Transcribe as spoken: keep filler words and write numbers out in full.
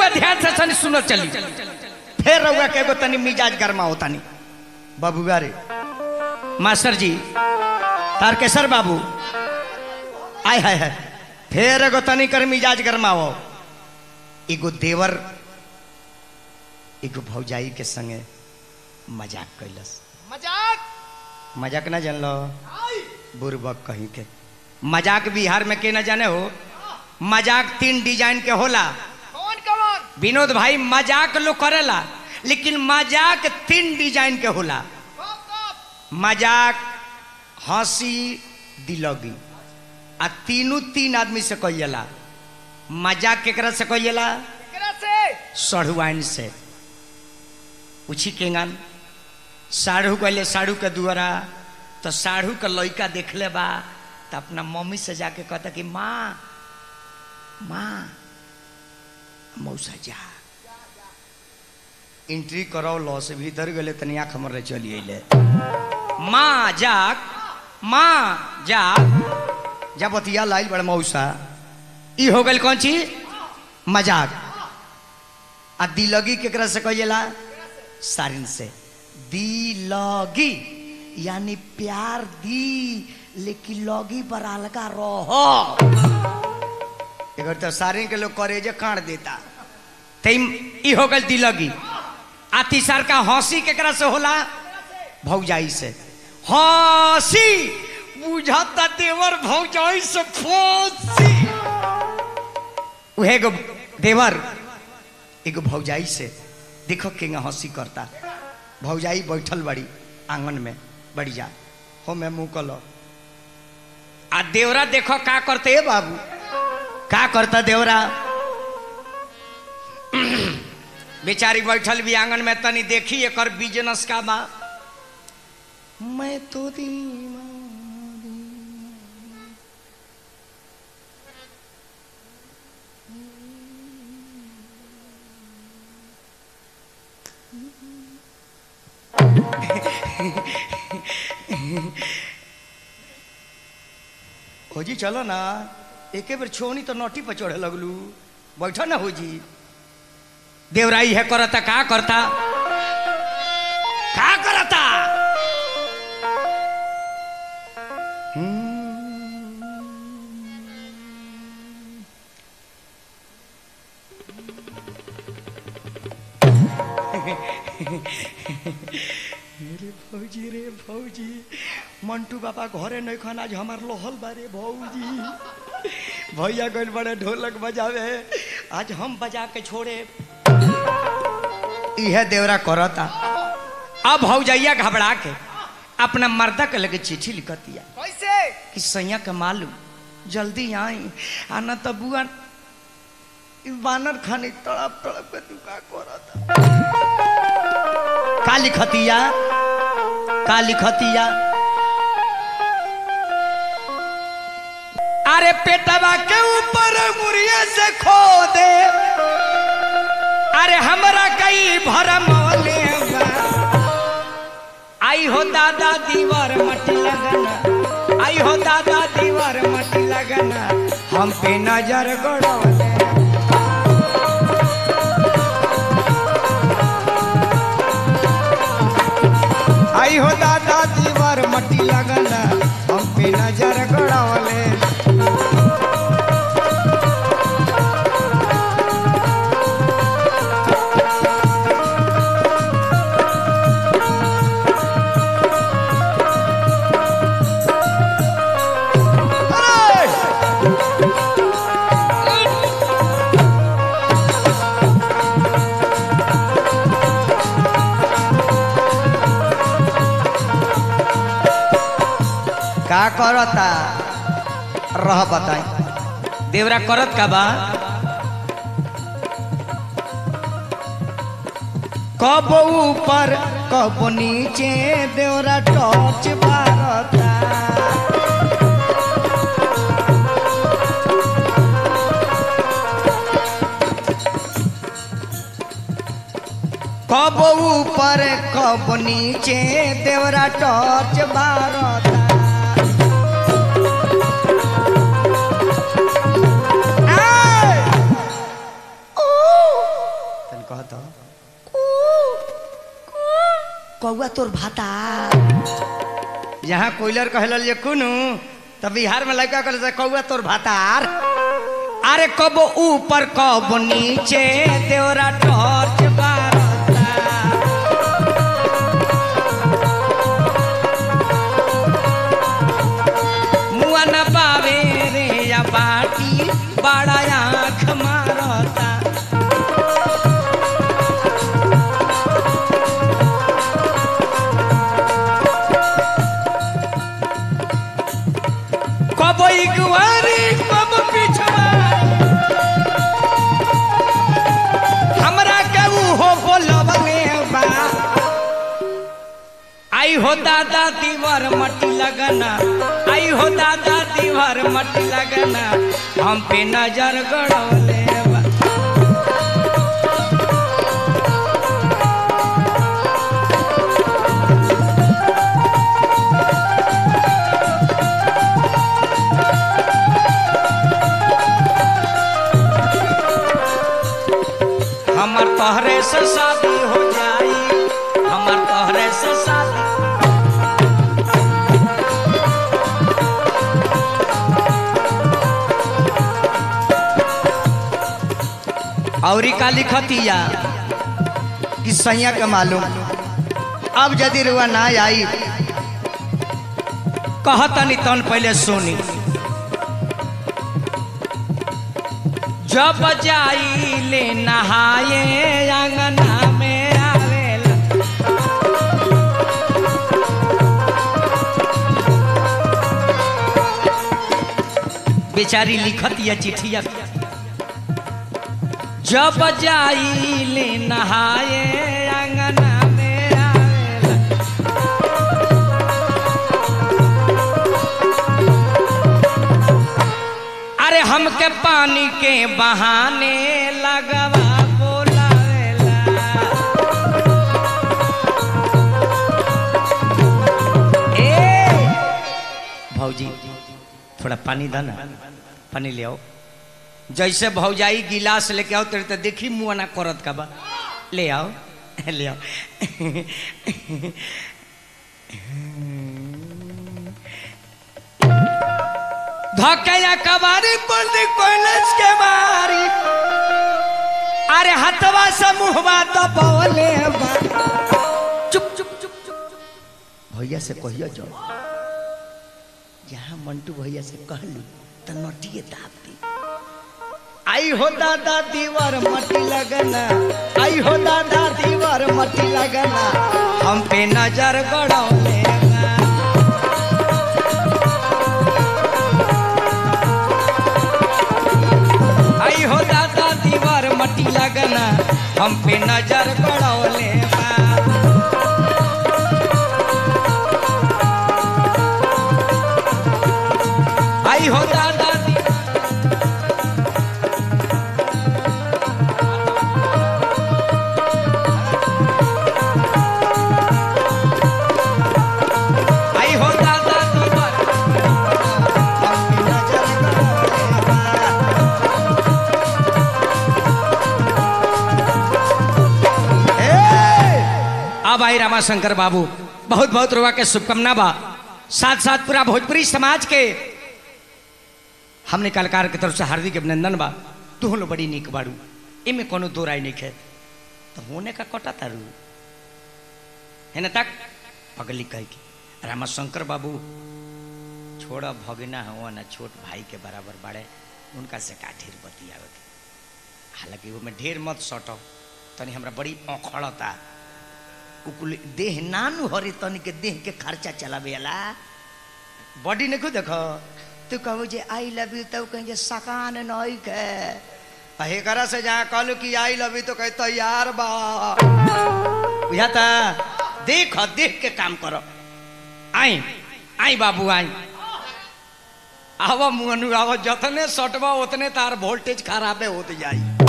रउआ ध्यान से सनी सुनो चली फिर रउआ के एगो तनी मिजाज गरमा होता नहीं बाबूआ रे मास्टर जी तारकेश्वर बाबू आय हाय हाय फिर एगो तनी कर मिजाज गरमाओ एगो देवर एगो भौजाई के संगे मजाक कैलस मजाक मजाक ना जान लो बुरबक कहीं के मजाक बिहार में के ना जाने हो मजाक तीन डिजाइन के होला कौन कौन विनोद भाई मजाक लोग करेला लेकिन मजाक तीन डिजाइन के होला मजाक हंसी दिलगी आ तीनों तीन आदमी से कहिएला मजाक केकरा से कहिएला केकरा से सढ़ुआइन से पूछी केंगन साढ़ू कहले साढ़ू के दुआरा तो साढ़ू के लड़का देख ले बा तो अपना मम्मी से जाके कहता कि माँ माँ मौसा जा एंट्री कराओ लॉ से भीतर गए तनी आँख हमर चली अले माँ जाक माँ जाक जब बतिया लाइल बड़ मौसा ई हो गल कौन चीज मजाक आ दिलगी केकरा से कहिएला सारिन से दिलगी यानी प्यार दी लेकिन लगी पर अलगा रहो अगर तो सारिन के लोग करेजे काट देता ते ई हो गल दिलगी आ तीसर का हंसी केकरा से होला भौजाई से हंसी बुझाता देवर भौजाई से फोसी उहे गो देवर एगो भौजाई से देखो केंगा हंसी करता भौजाई बैठल बड़ी आंगन में बड़ी जा हो मैं मुँह कलो आ देवरा देखो का करते है बाबू का करता देवरा बेचारी बैठल भी आंगन में तनी देखी एक बिजनेस का बा मैं तो हो जी चलो ना एक बार छोनी तो नोटी पर चढ़े लगलू बैठो ना हो जी देवराई है करता का करता का करता रे भौजी रे भौजी मंटू बाबा घरे नहीं खाना आज हमार लोहल बारे भौजी भैया गल बड़े ढोलक बजावे आज हम बजा के छोड़े यह देवरा करता अब भौजैया घबरा के अपना मर्दा के लगे चिट्ठी लिखतिया कैसे कि सैया के मालूम जल्दी आई आना तो बुआ बानर खानी तड़प तड़प के दुका करता का लिखतिया का लिखतिया अरे पेटवा के ऊपर मुरिया से खो दे अरे हमरा कई भरम आई हो दादा दीवार मटी लगना आई हो दादा दीवार मटी लगना हम पे नजर गड़ौले आई हो दादा दीवार मटी लगना हम पे नजर गड़ौले का करता रह बताई देवरा करत का बा कब ऊपर कब नीचे देवरा टॉर्च मारता कब ऊपर कब नीचे देवरा टॉर्च मारता कहता कौआ तोर भाता यहाँ कोयलर कहल ये कुनू तब बिहार में लड़का कहल कौआ तोर भातार अरे कब ऊपर कब नीचे तेरा टॉर्च बारता मुआ न पावे रे या बाटी बड़ा आँख मारता कब इगवारी कब पिछवारी हमरा के हो बोलबले बा आई हो दादा दीवार मट्टी लगना आई हो दादा दीवार मट्टी लगना हम पे नजर गड़ौले बा हमार तोहरे से शादी हो जाई हमार तोहरे से शादी और का लिखतिया कि सैया के मालूम अब यदि रुआ ना आई कहतनी तन पहले सुनी जब जाई ले नहाए अंगना में आवेला बेचारी लिखत या चिट्ठिया जब जाई ले नहाए अंगना में आवेला अरे हमके पानी के बहाने लगवा बोलावेला ए भौजी थोड़ा पानी दा ना पानी ले आओ जैसे भौजाई गिलास लेके आओ तेरे तो देखी मुँह ना करत का बा ले आओ ले आओ धोकया कबारी पर दी कोयलस के मारी अरे हथवा से मुहवा तो बोले चुप चुप चुप चुप भैया से कहियो जो जहाँ मंटू भैया से कहलू तो नटिए दाब दी आई हो दादा दीवार मट्टी लगना आई हो दादा दीवार मट्टी लगना हम पे नजर गड़ौले आई हो दादा दीवार मट्टी लगना हम पे नजर गड़ौले आई हो दादा भाई रामाशंकर बाबू बहुत बहुत रुआ के शुभकामना बा साथ साथ पूरा भोजपुरी समाज के हमने कलाकार की तरफ से हार्दिक अभिनंदन बा तू लो बड़ी नीक बाड़ू इमे कोनो दो राय नहीं है तो होने का कोटा तारू है ना तक पगली कह के रामाशंकर बाबू छोड़ा भगना हुआ ना छोट भाई के बराबर बाड़े उनका से का ढेर बतियावे हालांकि वो में ढेर मत सटो तनी हमरा बड़ी औखड़ता देह नानू हरी तनी के देह के खर्चा चलावेला बॉडी ने को देखो तू कहो जे आई लव यू तो कहीं सकान नई के हेकरा से जहाँ कहलू कि आई लव यू तो कहे तैयार बा बुझाता देख देख के काम करो आई आई बाबू आई आवा मुनु आवा जतने सटवा उतने तार वोल्टेज खराबे होते जाई